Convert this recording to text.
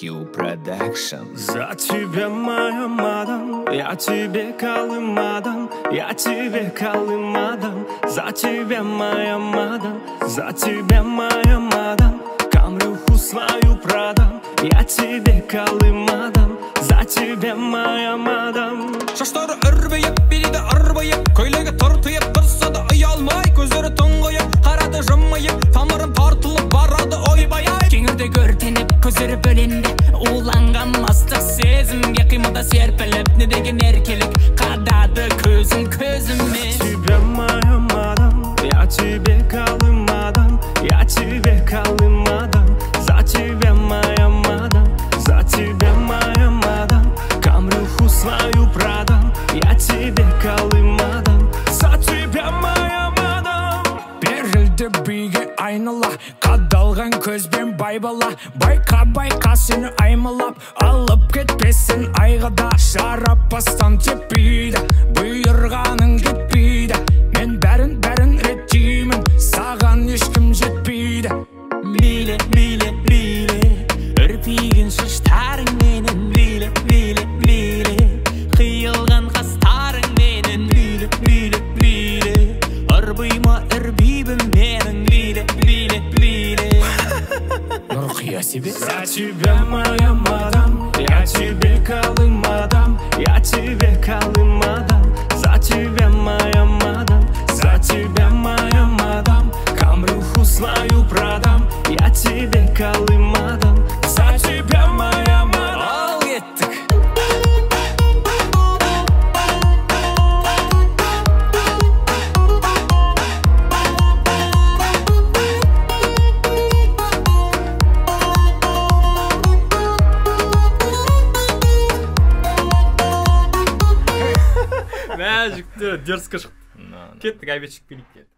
Q Production. За тебя, моя мадам, я тебе калым мадам, я тебе калым мадам. За тебя, моя мадам, за тебя, моя мадам, камрюху свою продам. Я тебе калым мадам, за тебя, моя мадам. Шаштары үрбейіп, береді арбайып, көйлегі тартыйып, тұрса да ұялмай, көздері тұңғайып, қарады жымайып, тамырын тартылып барады ойбай-ай. Кеңірде көртеніп, көздері бөленді, уланған мастық сезімге, қимылда серпіліп, не деген еркелік, қадады көзім көзіме. За тебя, моя мадам, я тебе калым мадам, я тебе калым мадам. За тебя, моя мадам, за тебя, моя мадам, камрюху свою продам. Я тебе калым мадам, за тебя, моя мадам. Берілді биге айнала, қадалған көзбен байбала. Байқа сені аймалап, алып кетпесін айғада. Шарапастан теппейді, бұйырғаның кетпейді. Мен бәрін реттеймін, саған ешкім жетпейді. Мейлі, мейлі, мейлі, үрпиген шаштарың менің. Мейлі, мейлі, мейлі, қиылған қастарың менің. Мейлі, мейлі, мейлі, ұрбыйма үрбейбім менің. Мейлі, мейлі, мейлі. Нұрқия себе. За тебя, моя мадам, я тебе калым мадам, я тебе калым мадам. За тебя, моя мадам, за тебя, моя мадам, камрюху свою продам. Я тебе калым мадам, за тебя, моя мадам. Ал кеттік. Мәжікті дерзко шықты. Кеттік, обедшік билік келді.